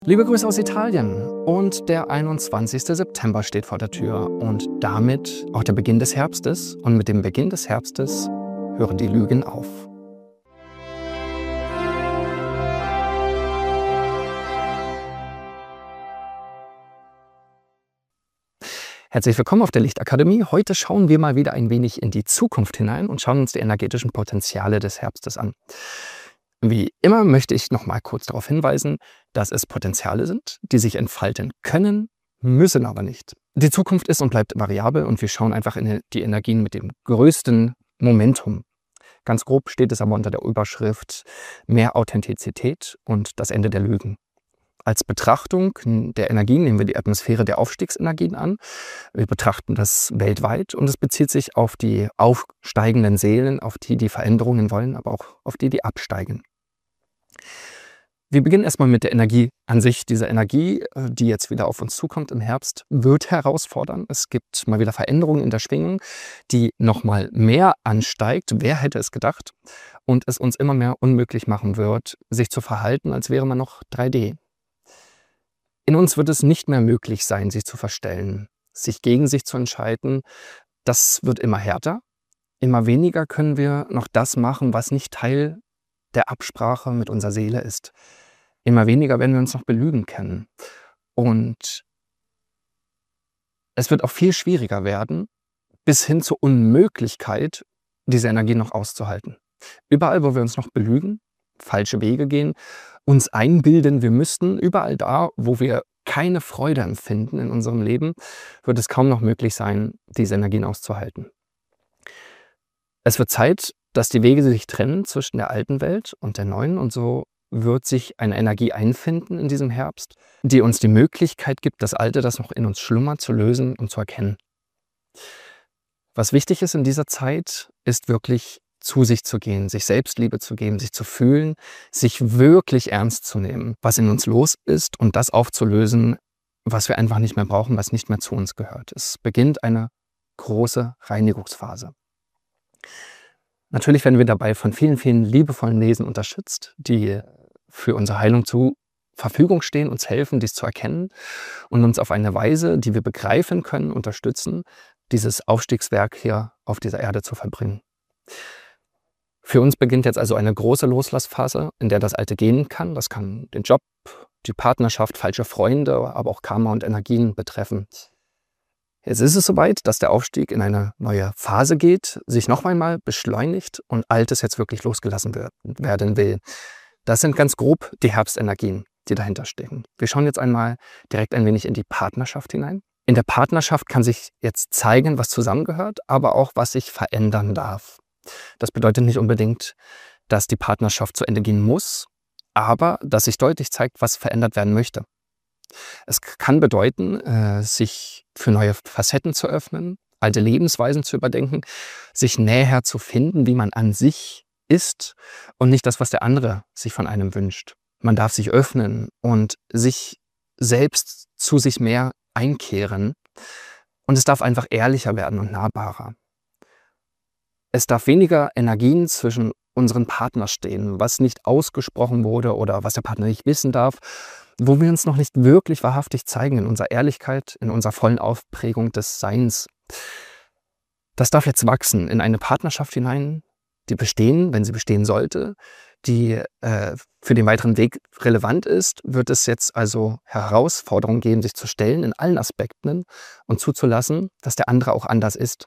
Liebe Grüße aus Italien und der 21. September steht vor der Tür und damit auch der Beginn des Herbstes und mit dem Beginn des Herbstes hören die Lügen auf. Herzlich willkommen auf der Lichtakademie. Heute schauen wir mal wieder ein wenig in die Zukunft hinein und schauen uns die energetischen Potenziale des Herbstes an. Wie immer möchte ich noch mal kurz darauf hinweisen, dass es Potenziale sind, die sich entfalten können, müssen aber nicht. Die Zukunft ist und bleibt variabel und wir schauen einfach in die Energien mit dem größten Momentum. Ganz grob steht es aber unter der Überschrift mehr Authentizität und das Ende der Lügen. Als Betrachtung der Energien nehmen wir die Atmosphäre der Aufstiegsenergien an. Wir betrachten das weltweit und es bezieht sich auf die aufsteigenden Seelen, auf die Veränderungen wollen, aber auch auf die absteigen. Wir beginnen erstmal mit der Energie an sich. Diese Energie, die jetzt wieder auf uns zukommt im Herbst, wird herausfordern. Es gibt mal wieder Veränderungen in der Schwingung, die nochmal mehr ansteigt. Wer hätte es gedacht? Und es uns immer mehr unmöglich machen wird, sich zu verhalten, als wäre man noch 3D. In uns wird es nicht mehr möglich sein, sich zu verstellen, sich gegen sich zu entscheiden. Das wird immer härter. Immer weniger können wir noch das machen, was nicht Teil der Absprache mit unserer Seele ist. Immer weniger werden wir uns noch belügen können. Und es wird auch viel schwieriger werden, bis hin zur Unmöglichkeit, diese Energie noch auszuhalten. Überall, wo wir uns noch belügen, falsche Wege gehen, uns einbilden, wir müssten, überall da, wo wir keine Freude empfinden in unserem Leben, wird es kaum noch möglich sein, diese Energien auszuhalten. Es wird Zeit, dass die Wege sich trennen zwischen der alten Welt und der neuen und so wird sich eine Energie einfinden in diesem Herbst, die uns die Möglichkeit gibt, das Alte, das noch in uns schlummert, zu lösen und zu erkennen. Was wichtig ist in dieser Zeit, ist wirklich zu sich zu gehen, sich Selbstliebe zu geben, sich zu fühlen, sich wirklich ernst zu nehmen, was in uns los ist und das aufzulösen, was wir einfach nicht mehr brauchen, was nicht mehr zu uns gehört. Es beginnt eine große Reinigungsphase. Natürlich werden wir dabei von vielen, vielen liebevollen Wesen unterstützt, die für unsere Heilung zur Verfügung stehen, uns helfen, dies zu erkennen und uns auf eine Weise, die wir begreifen können, unterstützen, dieses Aufstiegswerk hier auf dieser Erde zu vollbringen. Für uns beginnt jetzt also eine große Loslassphase, in der das Alte gehen kann. Das kann den Job, die Partnerschaft, falsche Freunde, aber auch Karma und Energien betreffen. Jetzt ist es soweit, dass der Aufstieg in eine neue Phase geht, sich noch einmal beschleunigt und Altes jetzt wirklich losgelassen werden will. Das sind ganz grob die Herbstenergien, die dahinter stecken. Wir schauen jetzt einmal direkt ein wenig in die Partnerschaft hinein. In der Partnerschaft kann sich jetzt zeigen, was zusammengehört, aber auch, was sich verändern darf. Das bedeutet nicht unbedingt, dass die Partnerschaft zu Ende gehen muss, aber dass sich deutlich zeigt, was verändert werden möchte. Es kann bedeuten, sich für neue Facetten zu öffnen, alte Lebensweisen zu überdenken, sich näher zu finden, wie man an sich ist und nicht das, was der andere sich von einem wünscht. Man darf sich öffnen und sich selbst zu sich mehr einkehren und es darf einfach ehrlicher werden und nahbarer. Es darf weniger Energien zwischen unseren Partnern stehen, was nicht ausgesprochen wurde oder was der Partner nicht wissen darf, wo wir uns noch nicht wirklich wahrhaftig zeigen in unserer Ehrlichkeit, in unserer vollen Aufprägung des Seins. Das darf jetzt wachsen in eine Partnerschaft hinein, die bestehen, wenn sie bestehen sollte, die für den weiteren Weg relevant ist, wird es jetzt also Herausforderungen geben, sich zu stellen in allen Aspekten und zuzulassen, dass der andere auch anders ist.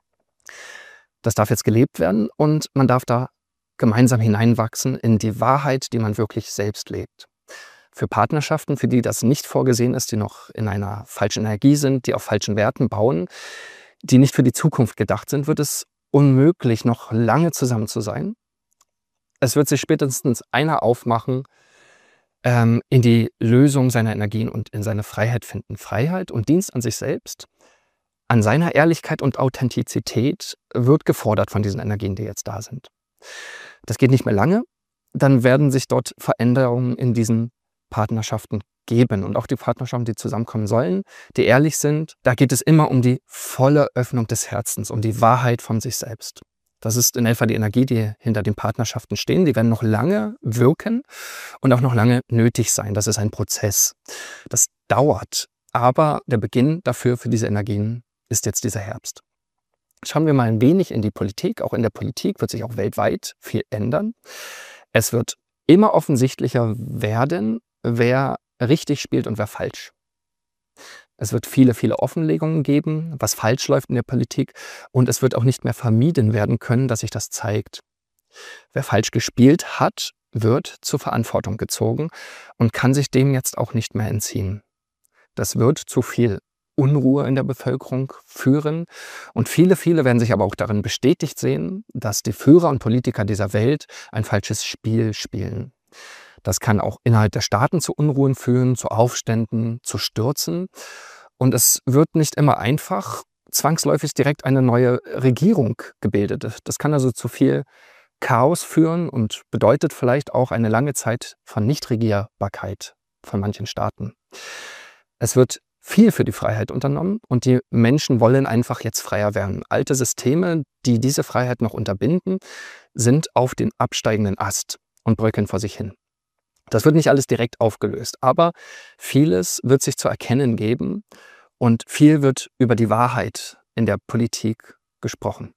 Das darf jetzt gelebt werden und man darf da gemeinsam hineinwachsen in die Wahrheit, die man wirklich selbst lebt. Für Partnerschaften, für die das nicht vorgesehen ist, die noch in einer falschen Energie sind, die auf falschen Werten bauen, die nicht für die Zukunft gedacht sind, wird es unmöglich, noch lange zusammen zu sein. Es wird sich spätestens einer aufmachen, in die Lösung seiner Energien und in seine Freiheit finden. Freiheit und Dienst an sich selbst, an seiner Ehrlichkeit und Authentizität wird gefordert von diesen Energien, die jetzt da sind. Das geht nicht mehr lange, dann werden sich dort Veränderungen in diesen Partnerschaften geben und auch die Partnerschaften, die zusammenkommen sollen, die ehrlich sind. Da geht es immer um die volle Öffnung des Herzens, um die Wahrheit von sich selbst. Das ist in etwa die Energie, die hinter den Partnerschaften stehen. Die werden noch lange wirken und auch noch lange nötig sein. Das ist ein Prozess. Das dauert. Aber der Beginn dafür, für diese Energien, ist jetzt dieser Herbst. Schauen wir mal ein wenig in die Politik. Auch in der Politik wird sich auch weltweit viel ändern. Es wird immer offensichtlicher werden, wer richtig spielt und wer falsch. Es wird viele, viele Offenlegungen geben, was falsch läuft in der Politik. Und es wird auch nicht mehr vermieden werden können, dass sich das zeigt. Wer falsch gespielt hat, wird zur Verantwortung gezogen und kann sich dem jetzt auch nicht mehr entziehen. Das wird zu viel Unruhe in der Bevölkerung führen. Und viele, viele werden sich aber auch darin bestätigt sehen, dass die Führer und Politiker dieser Welt ein falsches Spiel spielen. Das kann auch innerhalb der Staaten zu Unruhen führen, zu Aufständen, zu Stürzen. Und es wird nicht immer einfach zwangsläufig direkt eine neue Regierung gebildet. Das kann also zu viel Chaos führen und bedeutet vielleicht auch eine lange Zeit von Nichtregierbarkeit von manchen Staaten. Es wird viel für die Freiheit unternommen und die Menschen wollen einfach jetzt freier werden. Alte Systeme, die diese Freiheit noch unterbinden, sind auf den absteigenden Ast und bröckeln vor sich hin. Das wird nicht alles direkt aufgelöst, aber vieles wird sich zu erkennen geben und viel wird über die Wahrheit in der Politik gesprochen.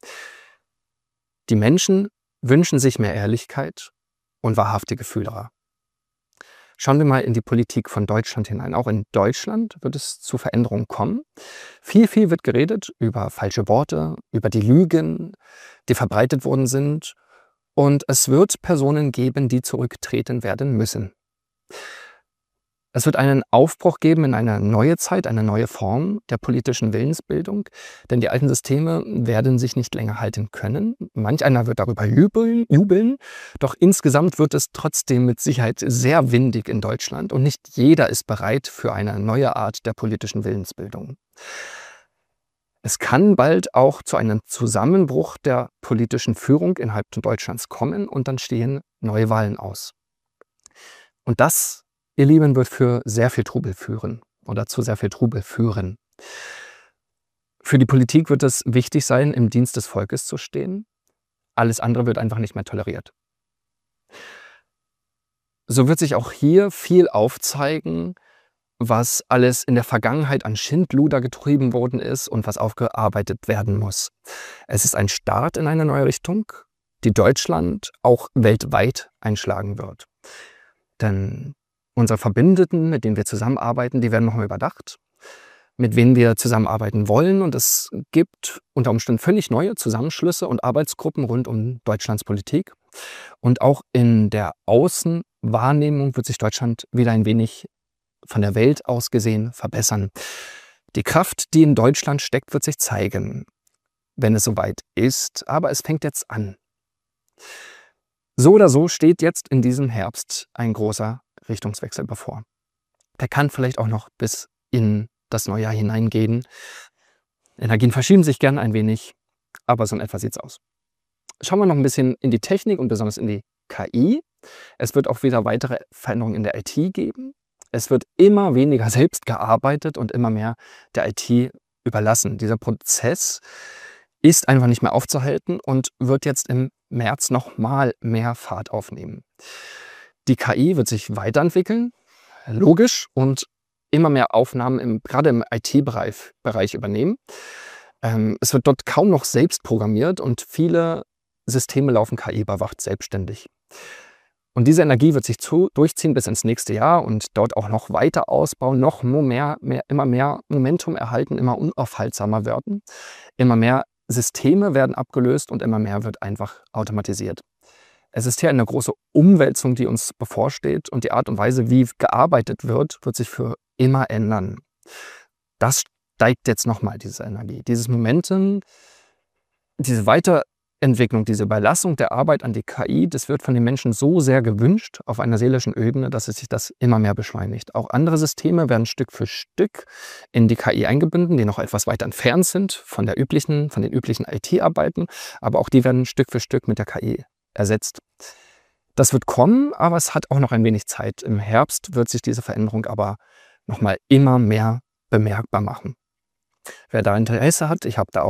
Die Menschen wünschen sich mehr Ehrlichkeit und wahrhaftige Führer. Schauen wir mal in die Politik von Deutschland hinein. Auch in Deutschland wird es zu Veränderungen kommen. Viel wird geredet über falsche Worte, über die Lügen, die verbreitet worden sind. Und es wird Personen geben, die zurücktreten werden müssen. Es wird einen Aufbruch geben in eine neue Zeit, eine neue Form der politischen Willensbildung, denn die alten Systeme werden sich nicht länger halten können. Manch einer wird darüber jubeln, doch insgesamt wird es trotzdem mit Sicherheit sehr windig in Deutschland und nicht jeder ist bereit für eine neue Art der politischen Willensbildung. Es kann bald auch zu einem Zusammenbruch der politischen Führung innerhalb Deutschlands kommen und dann stehen neue Wahlen aus. Und das, ihr Lieben, wird für sehr viel Trubel führen oder zu sehr viel Trubel führen. Für die Politik wird es wichtig sein, im Dienst des Volkes zu stehen. Alles andere wird einfach nicht mehr toleriert. So wird sich auch hier viel aufzeigen, was alles in der Vergangenheit an Schindluder getrieben worden ist und was aufgearbeitet werden muss. Es ist ein Start in eine neue Richtung, die Deutschland auch weltweit einschlagen wird. Denn unsere Verbündeten, mit denen wir zusammenarbeiten, die werden nochmal überdacht, mit wem wir zusammenarbeiten wollen. Und es gibt unter Umständen völlig neue Zusammenschlüsse und Arbeitsgruppen rund um Deutschlands Politik. Und auch in der Außenwahrnehmung wird sich Deutschland wieder ein wenig von der Welt aus gesehen verbessern. Die Kraft, die in Deutschland steckt, wird sich zeigen, wenn es soweit ist. Aber es fängt jetzt an. So oder so steht jetzt in diesem Herbst ein großer Richtungswechsel bevor. Der kann vielleicht auch noch bis in das neue Jahr hineingehen. Energien verschieben sich gern ein wenig, aber so in etwa sieht es aus. Schauen wir noch ein bisschen in die Technik und besonders in die KI. Es wird auch wieder weitere Veränderungen in der IT geben. Es wird immer weniger selbst gearbeitet und immer mehr der IT überlassen. Dieser Prozess ist einfach nicht mehr aufzuhalten und wird jetzt im März nochmal mehr Fahrt aufnehmen. Die KI wird sich weiterentwickeln, logisch, und immer mehr Aufnahmen gerade im IT-Bereich übernehmen. Es wird dort kaum noch selbst programmiert und viele Systeme laufen KI-überwacht selbstständig. Und diese Energie wird sich durchziehen bis ins nächste Jahr und dort auch noch weiter ausbauen, noch immer mehr Momentum erhalten, immer unaufhaltsamer werden. Immer mehr Systeme werden abgelöst und immer mehr wird einfach automatisiert. Es ist hier eine große Umwälzung, die uns bevorsteht, und die Art und Weise, wie gearbeitet wird, wird sich für immer ändern. Das steigt jetzt nochmal, diese Energie, dieses Momentum, diese Weiterentwicklung, diese Überlassung der Arbeit an die KI, das wird von den Menschen so sehr gewünscht auf einer seelischen Ebene, dass es sich das immer mehr beschleunigt. Auch andere Systeme werden Stück für Stück in die KI eingebunden, die noch etwas weiter entfernt sind von den üblichen IT-Arbeiten, aber auch die werden Stück für Stück mit der KI ersetzt. Das wird kommen, aber es hat auch noch ein wenig Zeit. Im Herbst wird sich diese Veränderung aber nochmal immer mehr bemerkbar machen. Wer da Interesse hat, ich habe da auch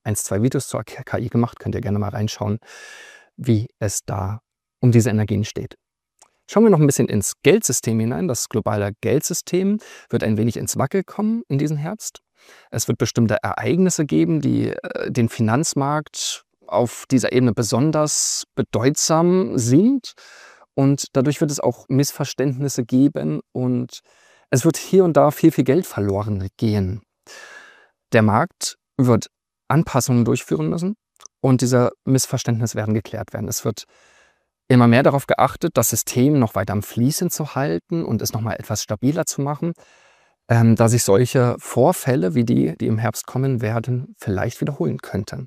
2 Videos zur KI gemacht, könnt ihr gerne mal reinschauen, wie es da um diese Energien steht. Schauen wir noch ein bisschen ins Geldsystem hinein. Das globale Geldsystem wird ein wenig ins Wackeln kommen in diesem Herbst. Es wird bestimmte Ereignisse geben, die den Finanzmarkt auf dieser Ebene besonders bedeutsam sind. Und dadurch wird es auch Missverständnisse geben und es wird hier und da viel Geld verloren gehen. Der Markt wird Anpassungen durchführen müssen und diese Missverständnisse werden geklärt werden. Es wird immer mehr darauf geachtet, das System noch weiter am Fließen zu halten und es nochmal etwas stabiler zu machen, da sich solche Vorfälle wie die im Herbst kommen werden, vielleicht wiederholen könnten.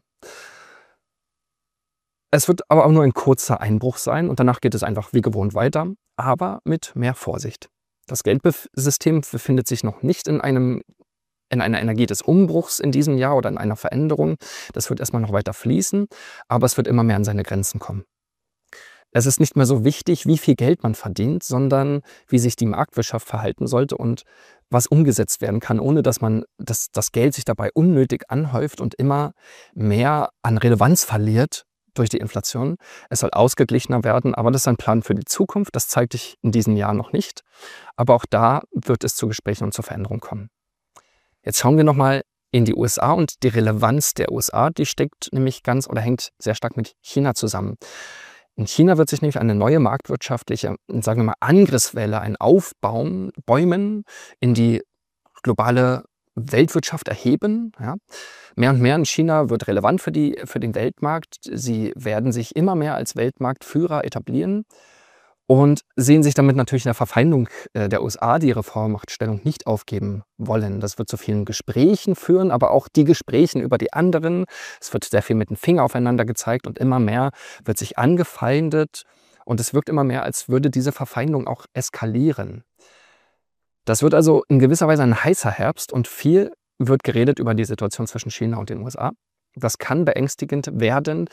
Es wird aber auch nur ein kurzer Einbruch sein und danach geht es einfach wie gewohnt weiter, aber mit mehr Vorsicht. Das Geldsystem befindet sich noch nicht in einer Energie des Umbruchs in diesem Jahr oder in einer Veränderung. Das wird erstmal noch weiter fließen, aber es wird immer mehr an seine Grenzen kommen. Es ist nicht mehr so wichtig, wie viel Geld man verdient, sondern wie sich die Marktwirtschaft verhalten sollte und was umgesetzt werden kann, ohne dass das Geld sich dabei unnötig anhäuft und immer mehr an Relevanz verliert durch die Inflation. Es soll ausgeglichener werden, aber das ist ein Plan für die Zukunft. Das zeigt sich in diesem Jahr noch nicht. Aber auch da wird es zu Gesprächen und zur Veränderung kommen. Jetzt schauen wir nochmal in die USA und die Relevanz der USA, die steckt nämlich hängt sehr stark mit China zusammen. In China wird sich nämlich eine neue marktwirtschaftliche, sagen wir mal, Angriffswelle, ein Aufbäumen in die globale Weltwirtschaft erheben. Ja. Mehr und mehr in China wird relevant für den Weltmarkt. Sie werden sich immer mehr als Weltmarktführer etablieren und sehen sich damit natürlich in der Verfeindung der USA, die ihre Vormachtstellung nicht aufgeben wollen. Das wird zu vielen Gesprächen führen, aber auch die Gespräche über die anderen. Es wird sehr viel mit dem Finger aufeinander gezeigt und immer mehr wird sich angefeindet. Und es wirkt immer mehr, als würde diese Verfeindung auch eskalieren. Das wird also in gewisser Weise ein heißer Herbst und viel wird geredet über die Situation zwischen China und den USA. Das kann beängstigend werden,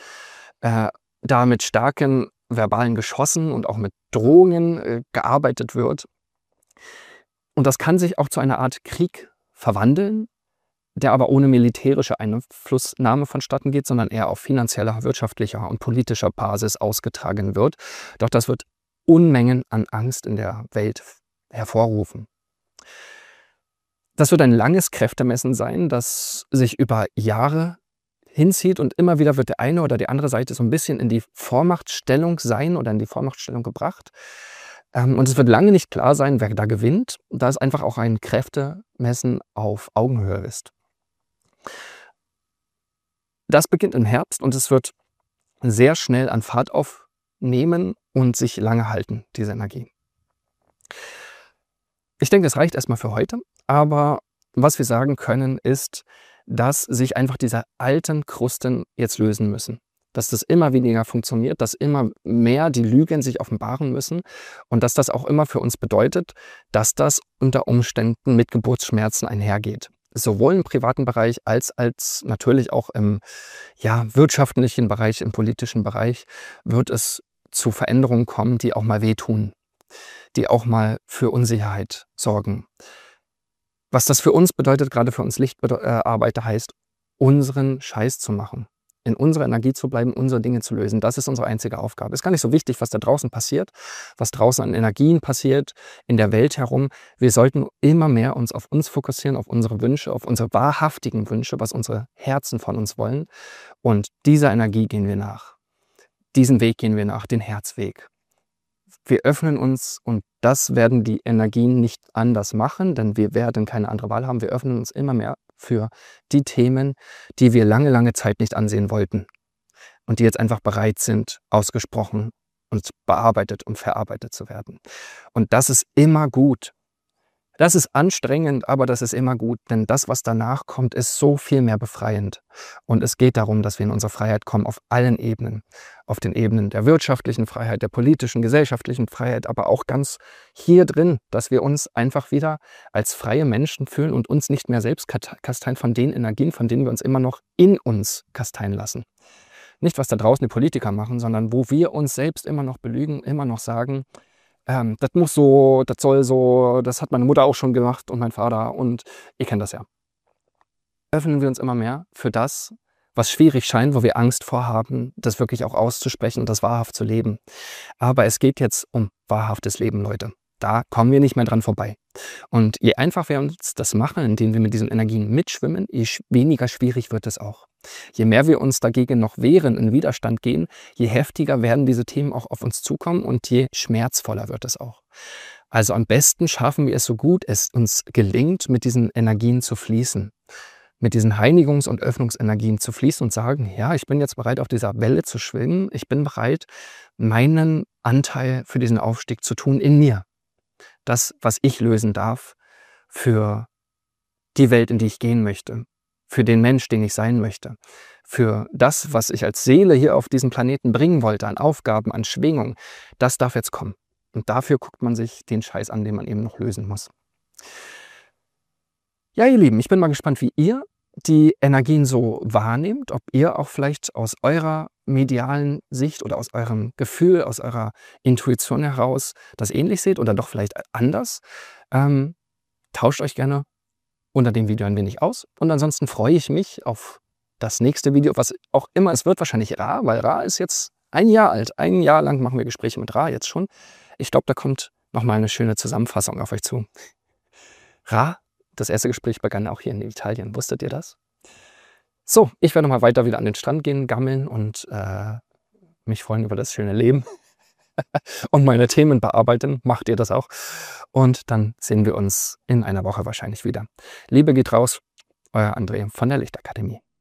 da mit starken verbalen Geschossen und auch mit Drohungen gearbeitet wird. Und das kann sich auch zu einer Art Krieg verwandeln, der aber ohne militärische Einflussnahme vonstatten geht, sondern eher auf finanzieller, wirtschaftlicher und politischer Basis ausgetragen wird. Doch das wird Unmengen an Angst in der Welt hervorrufen. Das wird ein langes Kräftemessen sein, das sich über Jahre hinzieht und immer wieder wird der eine oder die andere Seite so ein bisschen in die Vormachtstellung sein oder in die Vormachtstellung gebracht. Und es wird lange nicht klar sein, wer da gewinnt, da es einfach auch ein Kräftemessen auf Augenhöhe ist. Das beginnt im Herbst und es wird sehr schnell an Fahrt aufnehmen und sich lange halten, diese Energie. Ich denke, das reicht erstmal für heute, aber was wir sagen können, ist, dass sich einfach diese alten Krusten jetzt lösen müssen. Dass das immer weniger funktioniert, dass immer mehr die Lügen sich offenbaren müssen und dass das auch immer für uns bedeutet, dass das unter Umständen mit Geburtsschmerzen einhergeht. Sowohl im privaten Bereich als natürlich auch im wirtschaftlichen Bereich, im politischen Bereich wird es zu Veränderungen kommen, die auch mal wehtun, die auch mal für Unsicherheit sorgen. Was das für uns bedeutet, gerade für uns Lichtarbeiter, heißt, unseren Scheiß zu machen, in unserer Energie zu bleiben, unsere Dinge zu lösen. Das ist unsere einzige Aufgabe. Es ist gar nicht so wichtig, was da draußen passiert, was draußen an Energien passiert, in der Welt herum. Wir sollten immer mehr uns auf uns fokussieren, auf unsere Wünsche, auf unsere wahrhaftigen Wünsche, was unsere Herzen von uns wollen. Und dieser Energie gehen wir nach. Diesen Weg gehen wir nach, den Herzweg. Wir öffnen uns und das werden die Energien nicht anders machen, denn wir werden keine andere Wahl haben. Wir öffnen uns immer mehr für die Themen, die wir lange, lange Zeit nicht ansehen wollten und die jetzt einfach bereit sind, ausgesprochen und bearbeitet und verarbeitet zu werden. Und das ist immer gut. Das ist anstrengend, aber das ist immer gut, denn das, was danach kommt, ist so viel mehr befreiend. Und es geht darum, dass wir in unsere Freiheit kommen auf allen Ebenen. Auf den Ebenen der wirtschaftlichen Freiheit, der politischen, gesellschaftlichen Freiheit, aber auch ganz hier drin, dass wir uns einfach wieder als freie Menschen fühlen und uns nicht mehr selbst kasteien von den Energien, von denen wir uns immer noch in uns kasteien lassen. Nicht, was da draußen die Politiker machen, sondern wo wir uns selbst immer noch belügen, immer noch sagen, das muss so, das soll so, das hat meine Mutter auch schon gemacht und mein Vater und ihr kennt das ja. Öffnen wir uns immer mehr für das, was schwierig scheint, wo wir Angst vorhaben, das wirklich auch auszusprechen und das wahrhaft zu leben. Aber es geht jetzt um wahrhaftes Leben, Leute. Da kommen wir nicht mehr dran vorbei. Und je einfacher wir uns das machen, indem wir mit diesen Energien mitschwimmen, je weniger schwierig wird es auch. Je mehr wir uns dagegen noch wehren, in Widerstand gehen, je heftiger werden diese Themen auch auf uns zukommen und je schmerzvoller wird es auch. Also am besten schaffen wir es so gut, es uns gelingt, mit diesen Energien zu fließen. Mit diesen Heiligungs- und Öffnungsenergien zu fließen und sagen, ja, ich bin jetzt bereit, auf dieser Welle zu schwimmen. Ich bin bereit, meinen Anteil für diesen Aufstieg zu tun in mir. Das, was ich lösen darf für die Welt, in die ich gehen möchte, für den Mensch, den ich sein möchte, für das, was ich als Seele hier auf diesem Planeten bringen wollte, an Aufgaben, an Schwingung, das darf jetzt kommen. Und dafür guckt man sich den Scheiß an, den man eben noch lösen muss. Ja, ihr Lieben, ich bin mal gespannt, wie ihr die Energien so wahrnehmt, ob ihr auch vielleicht aus eurer medialen Sicht oder aus eurem Gefühl, aus eurer Intuition heraus das ähnlich seht oder doch vielleicht anders. Tauscht euch gerne unter dem Video ein wenig aus. Und ansonsten freue ich mich auf das nächste Video, was auch immer es wird, wahrscheinlich Ra, weil Ra ist jetzt 1 Jahr alt. 1 Jahr lang machen wir Gespräche mit Ra jetzt schon. Ich glaube, da kommt nochmal eine schöne Zusammenfassung auf euch zu. Ra, das erste Gespräch begann auch hier in Italien. Wusstet ihr das? So, ich werde nochmal weiter wieder an den Strand gehen, gammeln und mich freuen über das schöne Leben und meine Themen bearbeiten. Macht ihr das auch? Und dann sehen wir uns in einer Woche wahrscheinlich wieder. Liebe geht raus, euer André von der Lichtakademie.